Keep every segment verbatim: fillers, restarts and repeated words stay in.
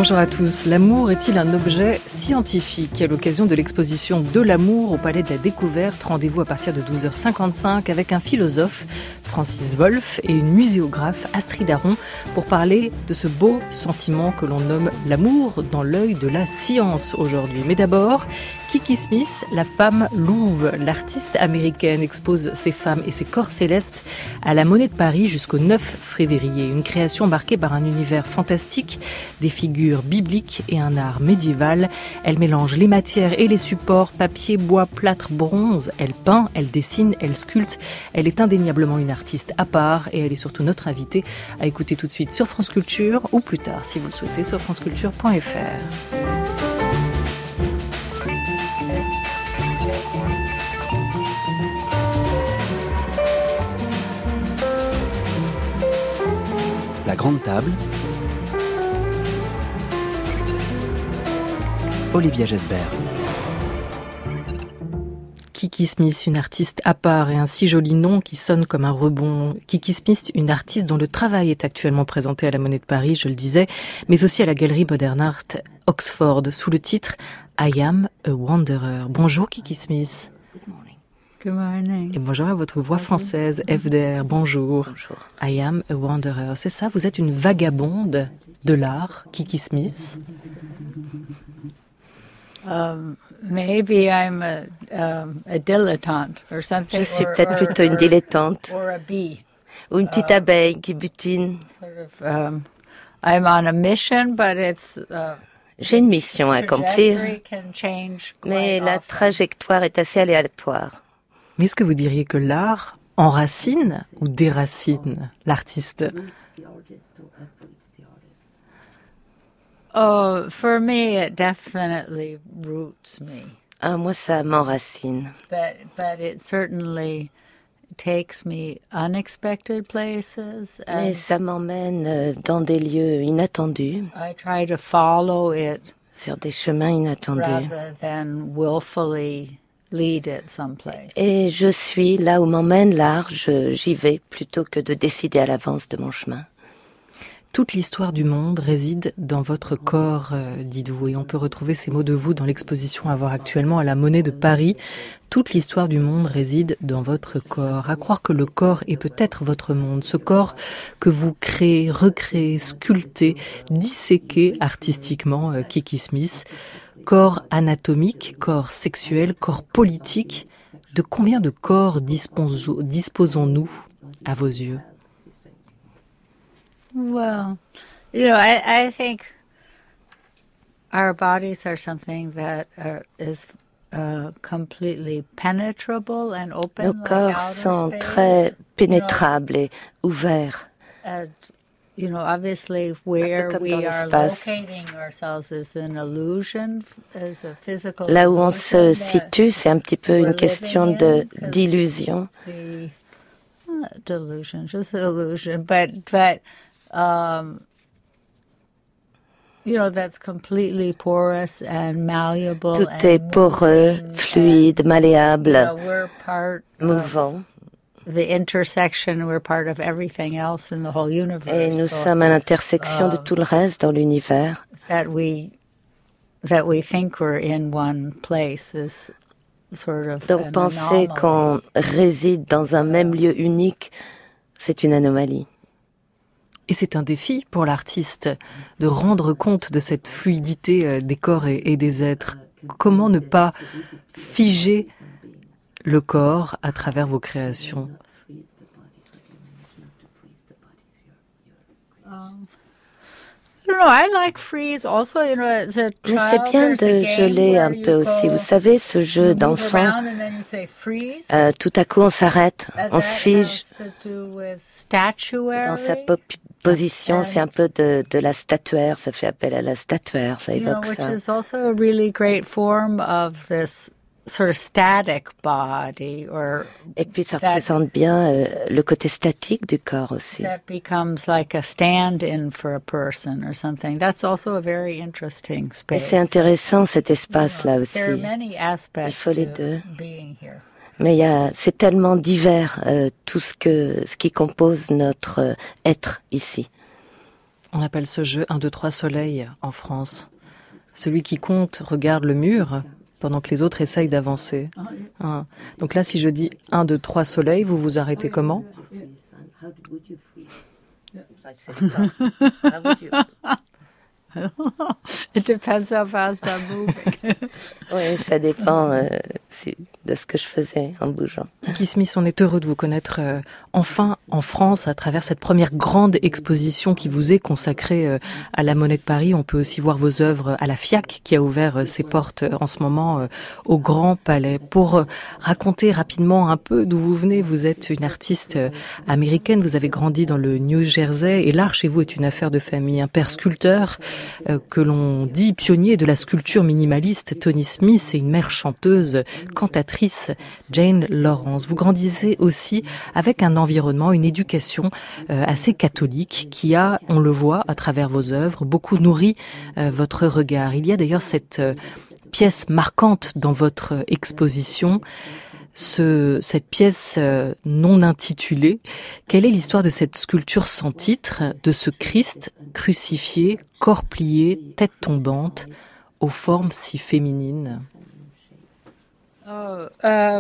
Bonjour à tous. L'amour est-il un objet scientifique ? À l'occasion de l'exposition De l'amour au Palais de la Découverte, rendez-vous à partir de douze heures cinquante-cinq avec un philosophe, Francis Wolff, et une muséographe, Astrid Aron, pour parler de ce beau sentiment que l'on nomme l'amour dans l'œil de la science aujourd'hui. Mais d'abord, Kiki Smith, la femme louve. L'artiste américaine expose ses femmes et ses corps célestes à la Monnaie de Paris jusqu'au neuf février. Une création marquée par un univers fantastique, des figures bibliques et un art médiéval. Elle mélange les matières et les supports, papier, bois, plâtre, bronze. Elle peint, elle dessine, elle sculpte. Elle est indéniablement une artiste à part et elle est surtout notre invitée à écouter tout de suite sur France Culture ou plus tard, si vous le souhaitez, sur franceculture point f r. La grande table. Olivia Gesbert. Kiki Smith, une artiste à part et un si joli nom qui sonne comme un rebond. Kiki Smith, une artiste dont le travail est actuellement présenté à la Monnaie de Paris, je le disais, mais aussi à la Galerie Modern Art Oxford, sous le titre I Am a Wanderer. Bonjour Kiki Smith. Good morning. Et bonjour à votre voix française, F D R. Bonjour. Bonjour. I am a wanderer. C'est ça, vous êtes une vagabonde de l'art, Kiki Smith. Um, maybe I'm a, um, a dilettante or something. Je suis or, peut-être or, plutôt une dilettante or a bee. ou une petite uh, abeille qui butine. Sort of, um, I'm on a mission, but it's. Uh, J'ai une mission à accomplir, mais la often. trajectoire est assez aléatoire. Mais est-ce que vous diriez que l'art enracine ou déracine l'artiste ? Oh, for me, it definitely roots me. Ah, moi, ça m'enracine. But, but it certainly takes me unexpected places. Mais And ça m'emmène dans des lieux inattendus, I try to follow it sur des chemins inattendus. rather than willfully lead it someplace. Et je suis là où m'emmène l'art, je, j'y vais plutôt que de décider à l'avance de mon chemin. Toute l'histoire du monde réside dans votre corps, euh, dites-vous, et on peut retrouver ces mots de vous dans l'exposition à voir actuellement à la Monnaie de Paris. Toute l'histoire du monde réside dans votre corps. À croire que le corps est peut-être votre monde, ce corps que vous créez, recréez, sculptez, disséquez artistiquement, euh, Kiki Smith. Corps anatomique, corps sexuel, corps politique. De combien de corps disposons- disposons-nous à vos yeux ? Well, you know, I, I think our bodies are something that are, is uh, completely penetrable and open. Nos like corps outer sont space. très pénétrables et ouverts. And, you know, obviously where comme we dans are l'espace. locating ourselves is an illusion, is a physical Là où on se illusion that situe, c'est un petit peu we're une question living de, in, 'cause d'illusion. the uh, delusion, just illusion, but but um, you know that's completely porous and malleable. Tout and est poreux, moving, fluide, and, malléable, you know, we're part mouvant. of the intersection. We're part of everything else in the whole universe. Et nous So sommes à l'intersection de um, tout le reste dans l'univers. that we that we think we're in one place is sort of Donc an penser anomaly. qu'on réside dans un même lieu unique, c'est une anomalie. Et c'est un défi pour l'artiste de rendre compte de cette fluidité des corps et, et des êtres. Comment ne pas figer le corps à travers vos créations ? Um, I don't know, I like freeze also, you know, as a Mais child, c'est bien there's a de game geler where un you peu aussi. go, Vous savez, ce you jeu move d'enfant, around and then you say freeze. euh, tout à coup on s'arrête, And on that se fige has to do with statuary. dans sa po- position. C'est un peu de, de la statuaire, ça fait appel à la statuaire, ça you know, évoque which ça. is also a really great form of this sort of static body, or Et puis ça that- représente bien euh, le côté statique du corps aussi. that becomes like a stand-in for a person or something. That's also a very interesting Et space. c'est intéressant cet espace-là aussi. There are many aspects Il faut les to deux. being here. Mais il y a, c'est tellement divers euh, tout ce que ce qui compose notre euh, être ici. On appelle ce jeu un, deux, trois soleil en France. Celui qui compte regarde le mur pendant que les autres essayent d'avancer. Hein. Donc là, si je dis un, deux, trois soleil, vous vous arrêtez comment? It depends how fast I'm moving. Oui, ça dépend euh, de ce que je faisais en bougeant. Kiki Smith, on est heureux de vous connaître euh, enfin en France à travers cette première grande exposition qui vous est consacrée euh, à la Monnaie de Paris. On peut aussi voir vos œuvres à la FIAC qui a ouvert euh, ses portes euh, en ce moment euh, au Grand Palais. Pour euh, raconter rapidement un peu d'où vous venez, vous êtes une artiste euh, américaine, vous avez grandi dans le New Jersey et l'art chez vous est une affaire de famille. Un père sculpteur euh, que l'on dit pionnier de la sculpture minimaliste, Tony Smith, et une mère chanteuse, cantatrice, Jane Lawrence. Vous grandissez aussi avec un environnement, une éducation euh, assez catholique qui a, on le voit à travers vos œuvres, beaucoup nourri euh, votre regard. Il y a d'ailleurs cette euh, pièce marquante dans votre exposition, ce, cette pièce euh, non intitulée. Quelle est l'histoire de cette sculpture sans titre, de ce Christ crucifié, corps plié, tête tombante, aux formes si féminines? Oh, uh,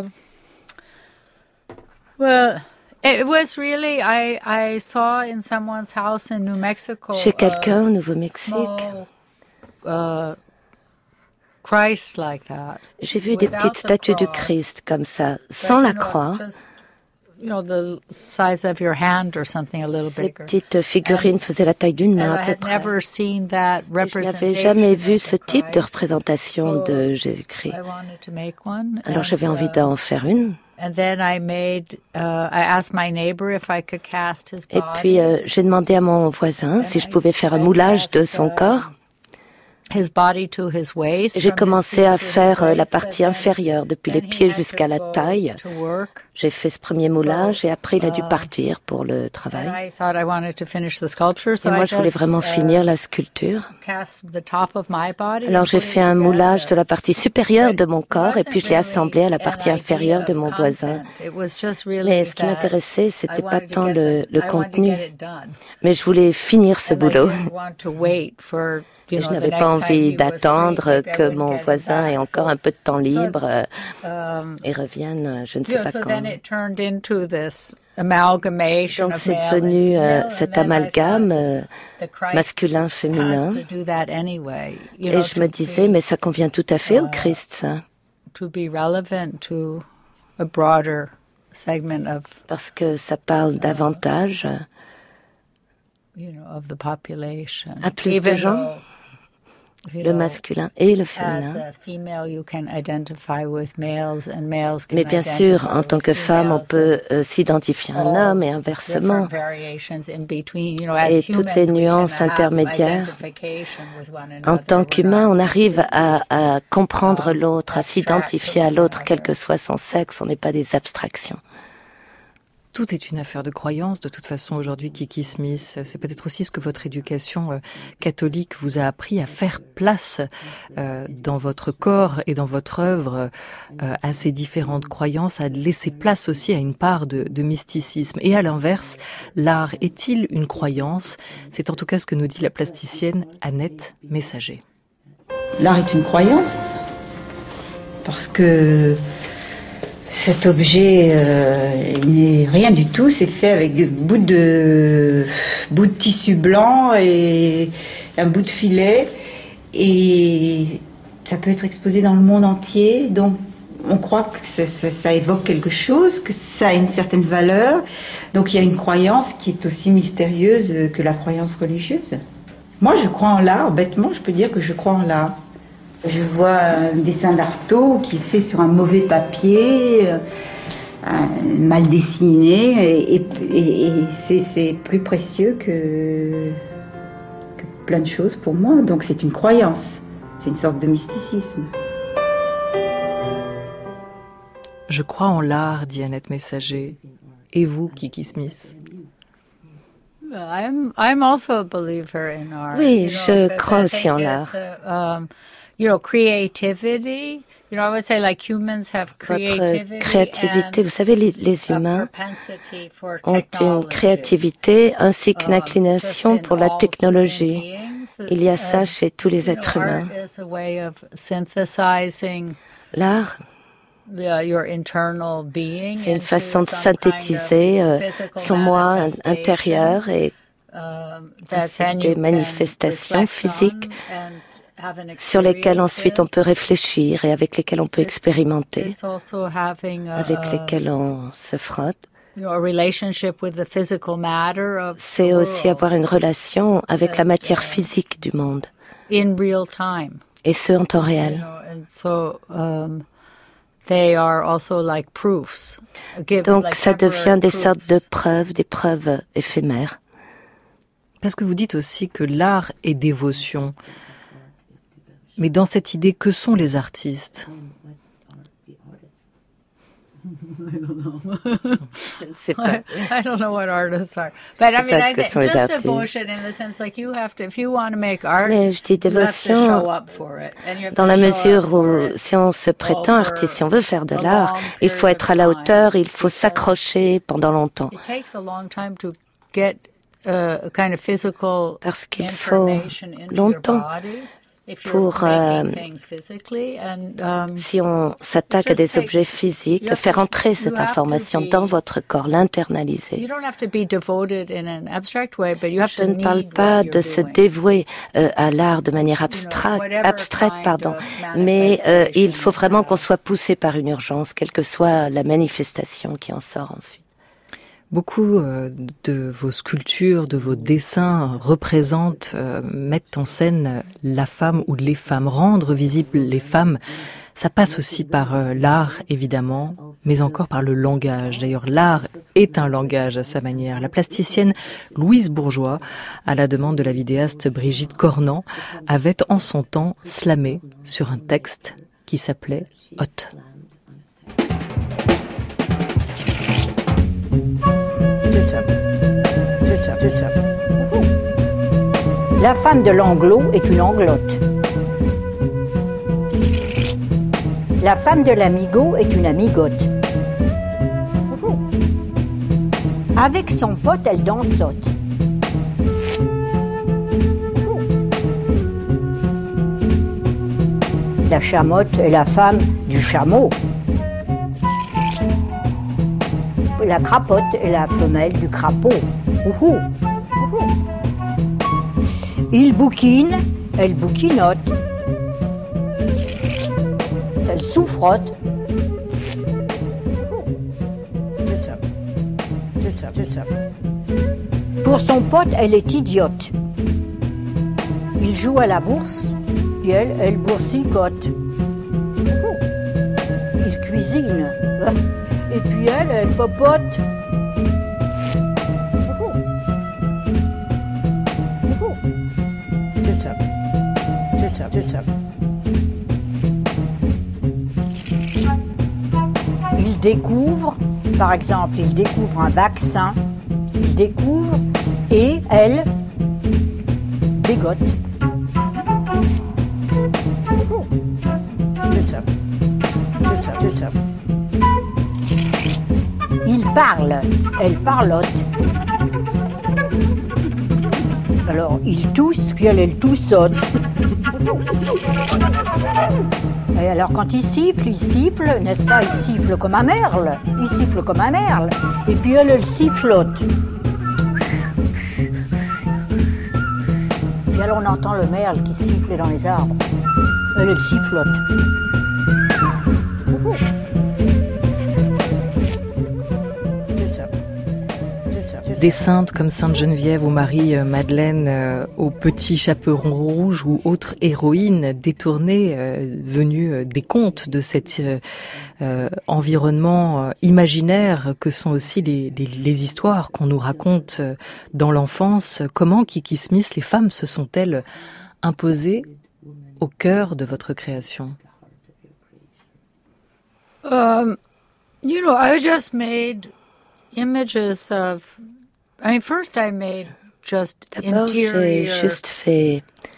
well, it was really, I, I saw in someone's house in New Mexico. Chez quelqu'un au Nouveau-Mexique. Uh, Christ like that. J'ai vu des petites statues du Christ comme ça, sans la croix. You know, the size of your hand or something a little Ces bigger. petites figurines faisaient la taille d'une main à peu près. Never seen that Je n'avais jamais vu ce type de représentation de Jésus-Christ. Alors j'avais envie d'en faire une. And then I made, uh, I asked my neighbor if I could cast his body. Et puis euh, j'ai demandé à mon voisin si je pouvais faire un moulage de son corps. His body to his waist. J'ai commencé à faire la partie inférieure, depuis les pieds jusqu'à la taille. J'ai fait ce premier moulage et après il a dû partir pour le travail. Et moi je voulais vraiment finir la sculpture. Alors j'ai fait un moulage de la partie supérieure de mon corps et puis je l'ai assemblé à la partie inférieure de mon voisin. Mais ce qui m'intéressait, c'était pas tant le, le contenu, mais je voulais finir ce boulot. Et je n'avais pas envie d'attendre que mon voisin ait encore un peu de temps libre et revienne, je ne sais pas quand. Donc c'est devenu euh, cet amalgame euh, masculin-féminin. Et je me disais, mais ça convient tout à fait au Christ, ça. Parce que ça parle davantage à plus de gens. Le masculin et le féminin. Mais bien sûr, en tant que femme, on peut euh, s'identifier à un homme et inversement. Et toutes les nuances intermédiaires. En tant qu'humain, on arrive à, à comprendre l'autre, à s'identifier à l'autre, quel que soit son sexe. On n'est pas des abstractions. Tout est une affaire de croyance. De toute façon, aujourd'hui, Kiki Smith, c'est peut-être aussi ce que votre éducation euh, catholique vous a appris à faire place euh, dans votre corps et dans votre œuvre euh, à ces différentes croyances, à laisser place aussi à une part de, de mysticisme. Et à l'inverse, l'art est-il une croyance? C'est en tout cas ce que nous dit la plasticienne Annette Messager. L'art est une croyance parce que cet objet euh, n'est rien du tout, c'est fait avec des bouts de, bouts de tissu blanc et un bout de filet et ça peut être exposé dans le monde entier, donc on croit que ça, ça, ça évoque quelque chose, que ça a une certaine valeur, donc il y a une croyance qui est aussi mystérieuse que la croyance religieuse. Moi je crois en l'art, bêtement je peux dire que je crois en l'art. Je vois un dessin d'Artaud qui est fait sur un mauvais papier, euh, mal dessiné, et, et, et c'est, c'est plus précieux que, que plein de choses pour moi. Donc c'est une croyance, c'est une sorte de mysticisme. Je crois en l'art, dit Annette Messager. Et vous, Kiki Smith? I'm, I'm also a believer in art. Oui, je crois aussi en l'art. you know, creativity. You know, I would say like humans have creativity. Votre créativité, vous savez, les, les humains ont une créativité ainsi qu'une inclination pour la technologie. Il y a ça chez tous les êtres humains. L'art, c'est une façon de synthétiser euh, son moi intérieur et ainsi des manifestations physiques sur lesquelles ensuite on peut réfléchir et avec lesquelles on peut expérimenter, avec lesquelles on se frotte. C'est aussi avoir une relation avec la matière physique du monde, et ce en temps réel. Donc ça devient des sortes de preuves, des preuves éphémères. Parce que vous dites aussi que l'art est dévotion. Mais dans cette idée, que sont les artistes? Je ne sais pas. I don't know what artists are. But I mean, I think just devotion in the sense like you have to, if you want to make art, Mais je dis dévotion dans la mesure où si on se prétend artiste, si on veut faire de l'art, il faut être à la hauteur, il faut s'accrocher pendant longtemps. Parce qu'il faut longtemps pour, euh, si on s'attaque à des objets physiques, faire entrer cette information dans votre corps, l'internaliser. Je ne parle pas de se dévouer euh, à l'art de manière abstraite, abstraite pardon, mais euh, il faut vraiment qu'on soit poussé par une urgence, quelle que soit la manifestation qui en sort ensuite. Beaucoup de vos sculptures, de vos dessins représentent, euh, mettent en scène la femme ou les femmes, rendre visibles les femmes. Ça passe aussi par euh, l'art, évidemment, mais encore par le langage. D'ailleurs, l'art est un langage à sa manière. La plasticienne Louise Bourgeois, à la demande de la vidéaste Brigitte Cornan, avait en son temps slamé sur un texte qui s'appelait « Hot ». C'est ça, c'est ça, c'est ça. La femme de l'anglo est une anglote. La femme de l'amigo est une amigote. Avec son pote, elle dansote. La chamotte est la femme du chameau. La crapote est la femelle du crapaud. Ouhou. Ouhou. Il bouquine, elle bouquinote. Elle souffrote. C'est ça. C'est ça, c'est ça. Pour son pote, elle est idiote. Il joue à la bourse, puis elle, elle boursicote. Il cuisine. Et puis elle, elle popote. C'est ça. C'est ça, c'est ça. Il découvre, par exemple, il découvre un vaccin. Il découvre et elle dégote. C'est ça. C'est ça, c'est ça. Il parle, elle parlote. Alors, il tousse, puis elle, elle toussote. Et alors, quand il siffle, il siffle, n'est-ce pas? Il siffle comme un merle. Il siffle comme un merle. Et puis elle, elle sifflote. Et alors, on entend le merle qui siffle dans les arbres. Elle, elle sifflote. Des saintes comme Sainte Geneviève ou Marie-Madeleine euh, au petit chaperon rouge ou autres héroïnes détournées, euh, venues euh, des contes de cet euh, euh, environnement euh, imaginaire que sont aussi les, les, les histoires qu'on nous raconte euh, dans l'enfance. Comment, Kiki Smith, les femmes se sont-elles imposées au cœur de votre création? Um, you know, I just made images of... I mean, first I made D'abord, j'ai juste fait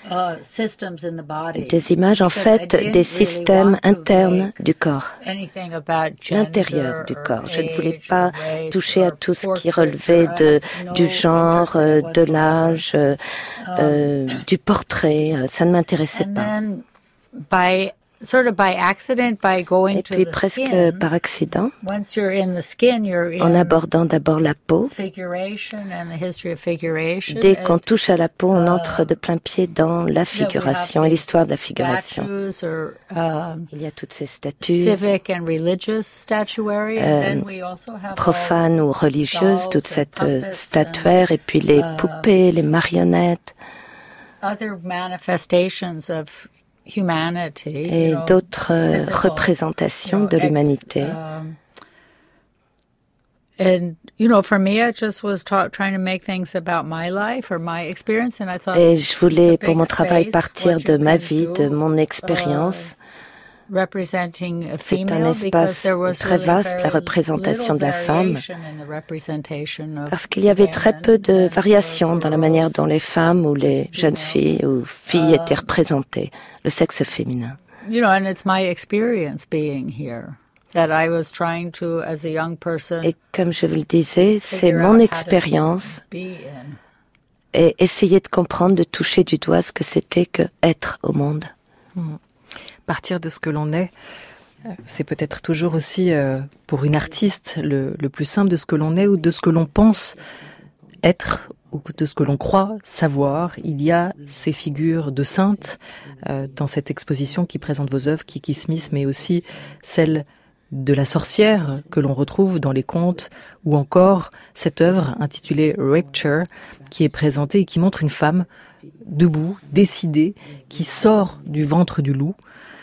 des images, en fait, des systèmes internes du corps, l'intérieur du corps. Je ne voulais pas toucher à tout ce qui relevait de, du genre, de l'âge, euh, du portrait. Ça ne m'intéressait pas. Sort of by accident, by going Et puis to the presque skin, par accident, once you're in the skin, you're in en abordant d'abord la peau. figuration and the history of figuration. Dès qu'on touche à la peau, on entre de plein pied dans la figuration et l'histoire de la figuration. Or, um, Il y a toutes ces statues civic and religious statuary, and euh, then we also have profanes ou religieuses, toute cette euh, statuaire, et puis les poupées, les marionnettes, other manifestations of humanity, et you know, d'autres euh, physical, représentations you know, de l'humanité. ex, um, and you know, for me, I just was ta- trying to make things about my life or my experience, and I thought. Et je voulais, pour mon travail, partir de ma vie, de mon expérience. C'est un espace très vaste, la représentation de la femme, parce qu'il y avait très peu de variations dans la manière dont les femmes ou les jeunes filles ou filles étaient représentées, le sexe féminin. You know, and it's my experience being here that I was trying to, as a young person. Et comme je vous le disais, c'est mon expérience et essayer de comprendre, de toucher du doigt ce que c'était que être au monde. Mmh. Partir de ce que l'on est, c'est peut-être toujours aussi, euh, pour une artiste, le, le plus simple de ce que l'on est ou de ce que l'on pense être ou de ce que l'on croit savoir. Il y a ces figures de saintes euh, dans cette exposition qui présente vos œuvres, Kiki Smith, mais aussi celle de la sorcière que l'on retrouve dans les contes, ou encore cette œuvre intitulée Rapture qui est présentée et qui montre une femme debout, décidée, qui sort du ventre du loup.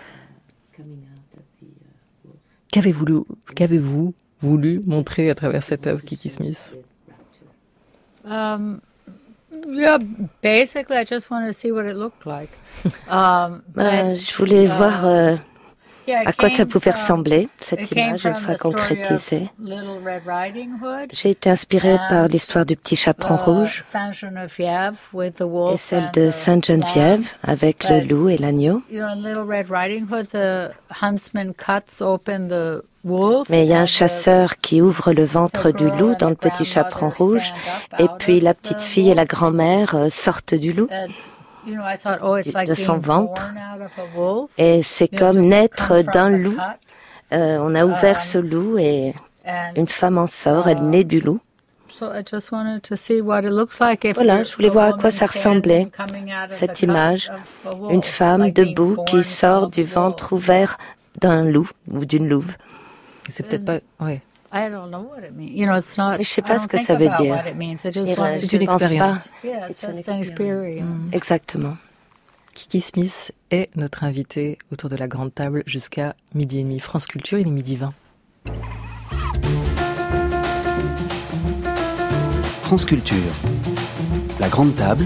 Qu'avez-vous, qu'avez-vous voulu montrer à travers cette œuvre, Kiki Smith? Um, yeah, basically, I just wanted to see what it looked like. Um, ben, je voulais uh, voir euh, à quoi ça pouvait ressembler, cette image, une fois concrétisée. J'ai été inspirée par l'histoire du petit chaperon rouge et celle de Sainte Geneviève avec le loup et l'agneau. Mais il y a un chasseur qui ouvre le ventre du loup dans le petit chaperon rouge, et puis la petite fille et la grand-mère sortent du loup, de son ventre, et c'est comme naître d'un loup. Euh, on a ouvert ce loup et une femme en sort, elle naît du loup. Voilà, je voulais voir à quoi ça ressemblait, cette image, une femme debout qui sort du ventre ouvert d'un loup ou d'une louve. C'est peut-être pas... Ouais. I don't know what it means. You know, it's not. Je sais pas ce que ça veut dire. C'est une expérience. Yeah, it's just an experience. Mm. Exactement. Kiki Smith est notre invitée autour de la grande table jusqu'à midi et demi. France Culture, il est midi vingt. France Culture, la grande table.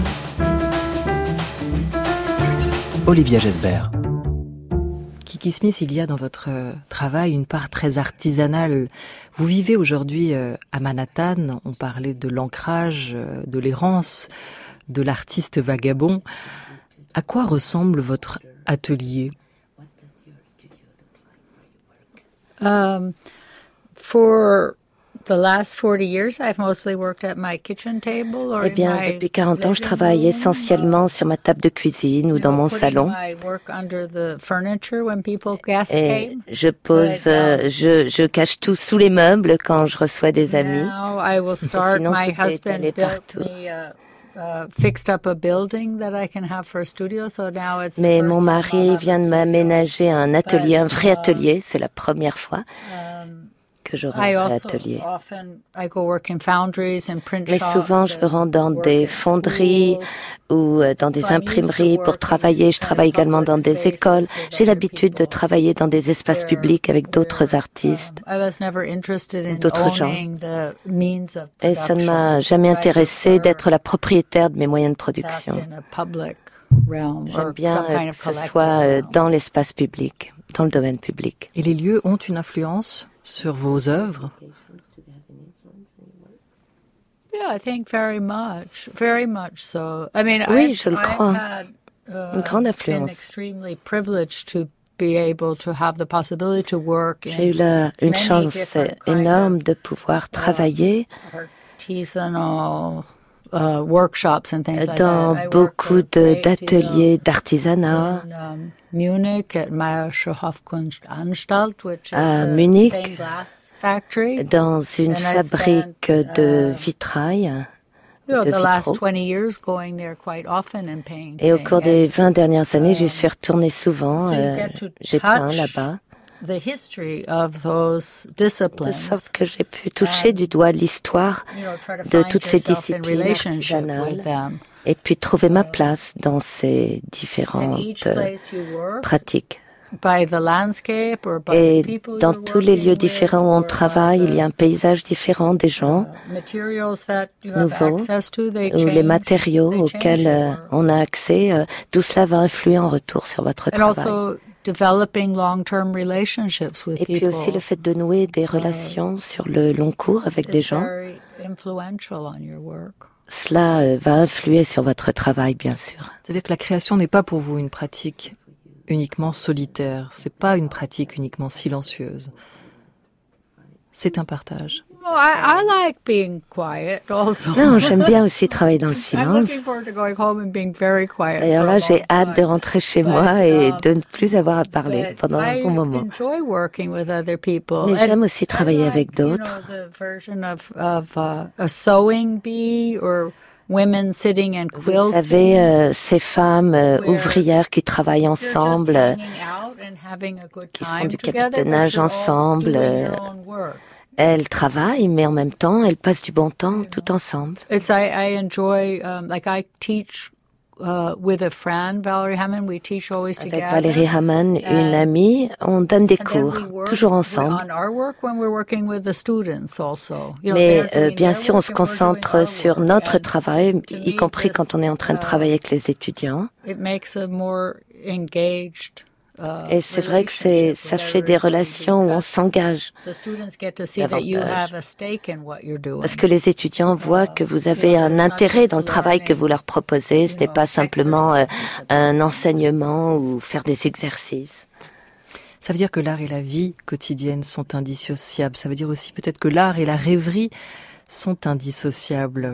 Olivia Gesbert. Kiki Smith, il y a dans votre travail une part très artisanale. Vous vivez aujourd'hui à Manhattan, on parlait de l'ancrage, de l'errance, de l'artiste vagabond. À quoi ressemble votre atelier? Um, for the last forty years, I've mostly worked at my kitchen table or Eh bien, in my depuis quarante ans, je travaille essentiellement sur ma table de cuisine ou dans mon salon. Et je pose, euh, je, je cache tout sous les meubles quand je reçois des amis. Et sinon, tout est allé partout. Mais mon mari vient de m'aménager un atelier, un vrai atelier, c'est la première fois que je rends un vrai atelier. Mais souvent, je me rends dans des fonderies ou dans des imprimeries pour travailler. Je travaille également dans des écoles. J'ai l'habitude de travailler dans des espaces publics avec d'autres artistes, d'autres gens. Et ça ne m'a jamais intéressé d'être la propriétaire de mes moyens de production. J'aime bien que ce soit dans l'espace public, dans le domaine public. Et les lieux ont une influence sur vos œuvres? Yeah, I think very much, very much so. I mean, oui, I've, je le crois. Had, uh, Une grande been influence. extremely privileged to be able to have the possibility to work in J'ai eu la, une many chance different kind énorme of, de pouvoir travailler artisanal uh, workshops and things like dans that. I beaucoup worked a de- great d'ateliers deal d'artisanat. in, um, Munich at Meyerhof-Kunstanstalt, which is À a Munich, stained glass factory. dans une And I fabrique spent, de uh, vitrail. You know, de the last vitraux. twenty years going there quite often and painting. Et au cours des vingt dernières années, j'y um, suis retournée souvent. so you euh, get to J'ai peint touch là-bas. the history of those De disciplines. sorte que j'ai pu toucher du doigt l'histoire You know, try to de find toutes ces yourself in disciplines relationship artisanales with them. et puis trouver ma place dans ces And différentes each euh, place you work, pratiques. by the landscape or by Et the people dans you're tous les working lieux with, différents où on or by travaille, il y a un the, paysage différent des gens uh, materials that you have nouveaux access to, they ou change, les matériaux they change auxquels your euh, work. on a accès. euh, Tout cela va influer en retour sur votre And travail. also developing long-term relationships with Et puis people aussi le fait de nouer des relations sur le long cours avec des is gens. very influential on your work. Cela euh, va influer sur votre travail, bien sûr. C'est-à-dire que la création n'est pas pour vous une pratique uniquement solitaire, c'est pas une pratique uniquement silencieuse. C'est un partage. Well, I, I like being quiet also. Non, j'aime bien aussi travailler dans le I'm silence. looking forward to going home and being very quiet. D'ailleurs for a là, j'ai long hâte de time. rentrer chez But, moi et um, de ne plus avoir à parler But pendant un I bon moment. enjoy working with other people. Mais And j'aime aussi travailler I like, avec d'autres. You know, the version of, of uh, a sewing bee or women sitting and Vous quilting. savez, euh, ces femmes euh, Where ouvrières qui travaillent You're just ensemble, euh, hanging out and having a good qui font time du together, but capitonnage you're all ensemble, doing euh, your own work. elles travaillent, mais en même temps, elles passent du bon temps tout ensemble. It's I, I enjoy um, like I teach uh, with a friend, Valerie Hammond. We teach always Avec together. Valérie Hamann, une And- amie, on donne des And then we cours, work toujours we- ensemble. on our work when we're working with the students also. You know, Mais they're euh, doing bien their sûr, on work se and we're doing concentre our sur work. notre And travail, to y me, compris this, quand on est en train de uh, travailler avec les étudiants. It makes a more engaged. Uh, Et c'est vrai que c'est, ça relationship fait with des everybody relations où on because s'engage. the students get to see that you davantage. have a stake in what you're doing. Parce que les étudiants voient que vous avez un intérêt dans le travail que vous leur proposez. Ce n'est pas simplement euh, un enseignement ou faire des exercices. Ça veut dire que l'art et la vie quotidienne sont indissociables. Ça veut dire aussi peut-être que l'art et la rêverie sont indissociables.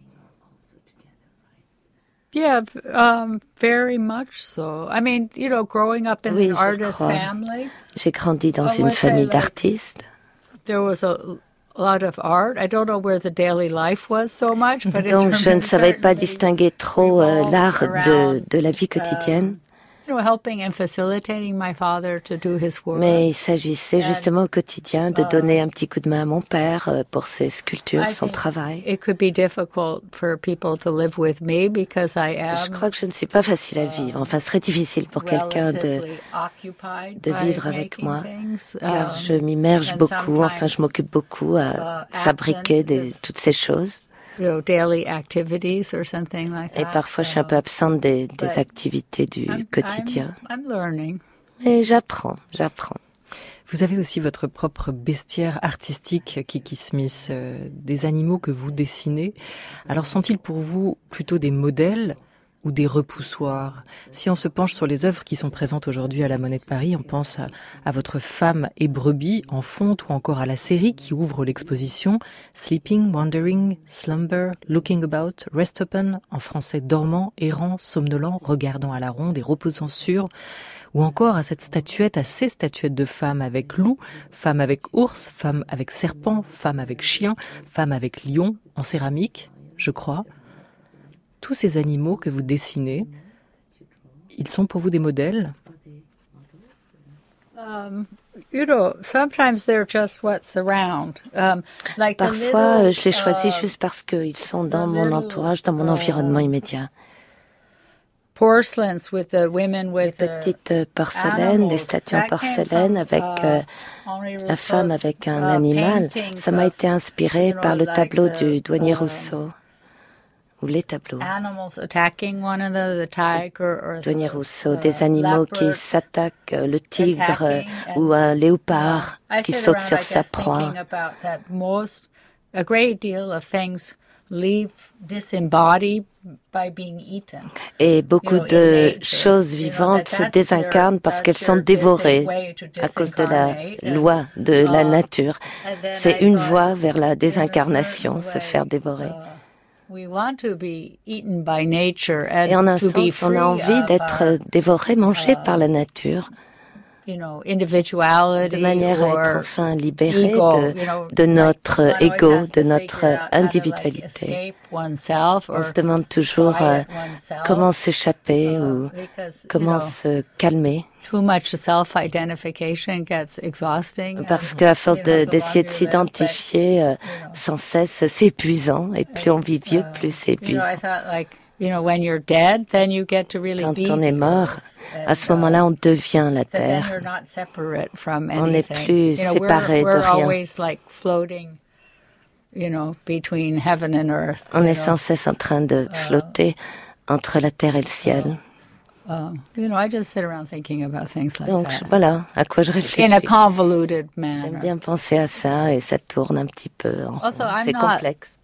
Yeah, um, very much so. I mean, you know, growing up in Oui, an je artist crois. family, J'ai grandi dans I une would say, famille like, d'artistes. there was a lot of art. I don't know where the daily life was so much, but Donc it's je ne savais pas certainly, distinguer trop euh, revolved l'art de, around, de la vie quotidienne. you know, helping and facilitating my father to do his work. Mais il s'agissait justement au quotidien de donner un petit coup de main à mon père euh, pour ses sculptures, I son think travail. It could be difficult for people to live with me because I Je am crois que je ne suis pas facile à vivre. Enfin, ce serait difficile pour quelqu'un de, relatively occupied de by vivre avec making moi, things, car um, je m'immerge and beaucoup, enfin, je sometimes, m'occupe beaucoup à uh, fabriquer absent des, if- toutes ces choses. you know, daily activities or something like that. Et parfois, je suis un So peu absente des, des but activités du I'm- quotidien. I'm, I'm learning. Mais j'apprends, j'apprends. Vous avez aussi votre propre bestiaire artistique, Kiki Smith, euh, des animaux que vous dessinez. Alors sont-ils pour vous plutôt des modèles ou des repoussoirs? Si on se penche sur les œuvres qui sont présentes aujourd'hui à la Monnaie de Paris, on pense à, à votre femme et brebis en fonte ou encore à la série qui ouvre l'exposition Sleeping, Wandering, Slumber, Looking About, Rest Open, en français dormant, errant, somnolent, regardant à la ronde et reposant sur, ou encore à cette statuette, à ces statuettes de femmes avec loup, femmes avec ours, femmes avec serpent, femmes avec chien, femmes avec lion, en céramique, je crois. Tous ces animaux que vous dessinez, ils sont pour vous des modèles? Um, you know, sometimes they're just what's around. Um, like the Parfois, little, euh, je les choisis uh, juste parce qu'ils sont dans the mon little, entourage, dans mon uh, environnement immédiat. porcelains with the women Les with the petites euh, porcelaines, animals. des statues en That came porcelaine from, avec uh, euh, Henri la femme Rousseau's, avec un uh, animal. paintings Ça m'a of, été inspiré you know, par le like tableau the, du douanier um, Rousseau. Ou les tableaux. animals attacking one another, the tiger or Douanier the, Rousseau, uh, des animaux qui leopards s'attaquent, euh, le tigre euh, attacking and, ou un léopard I qui sit saute around, sur I sa guess, proie. thinking about that most, a great deal of things leave, disembody by being eaten. Et beaucoup de choses vivantes se désincarnent parce qu'elles sont dévorées à cause de la loi de la nature. C'est une voie vers la désincarnation, se faire dévorer. Et en un sens, on a envie d'être dévoré, mangé par la nature, de manière à être enfin libéré de, de notre ego, de notre individualité. On se demande toujours euh, comment s'échapper ou comment se calmer. Parce qu'à force de, d'essayer de s'identifier euh, sans cesse, c'est épuisant. Et plus on vit vieux, plus c'est épuisant. Quand on est mort, à ce moment-là, on devient la terre. On n'est plus séparé de rien. On est sans cesse en train de flotter entre la terre et le ciel. Donc voilà, à quoi je réfléchis. J'aime bien penser à ça et ça tourne un petit peu en rond. C'est complexe.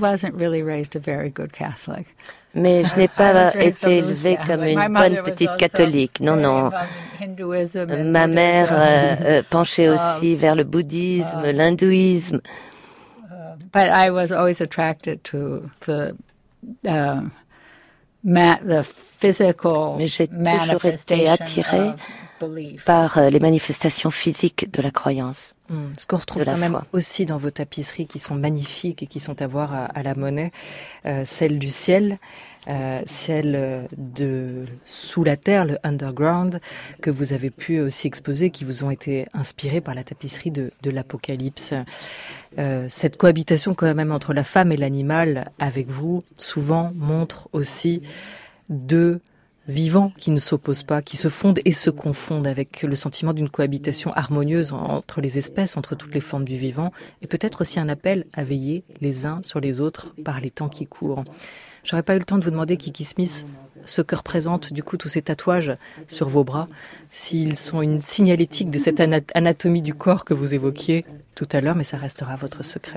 Mais je n'ai pas été élevée comme une bonne petite catholique. Non, non. Ma mère euh, euh, penchait aussi vers le bouddhisme, l'hindouisme. But I was always attracted to the, uh, ma- the physical Mais j'ai toujours été attirée par euh, les manifestations physiques de la croyance. Mmh. Ce qu'on retrouve quand même aussi dans vos tapisseries qui sont magnifiques et qui sont à voir à, à la Monnaie, euh, celle du ciel, euh, celle de sous la terre, le underground, que vous avez pu aussi exposer, qui vous ont été inspirés par la tapisserie de, de l'Apocalypse. Euh, cette cohabitation quand même entre la femme et l'animal avec vous, souvent montre aussi deux vivants qui ne s'opposent pas, qui se fondent et se confondent avec le sentiment d'une cohabitation harmonieuse entre les espèces, entre toutes les formes du vivant, et peut-être aussi un appel à veiller les uns sur les autres par les temps qui courent. J'aurais pas eu le temps de vous demander, Kiki Smith, ce que représentent du coup tous ces tatouages sur vos bras, s'ils sont une signalétique de cette anatomie du corps que vous évoquiez tout à l'heure, mais ça restera votre secret.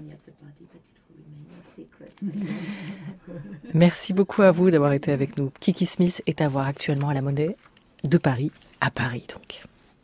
Merci beaucoup à vous d'avoir été avec nous. Kiki Smith est à voir actuellement à la Monnaie de Paris, à Paris donc.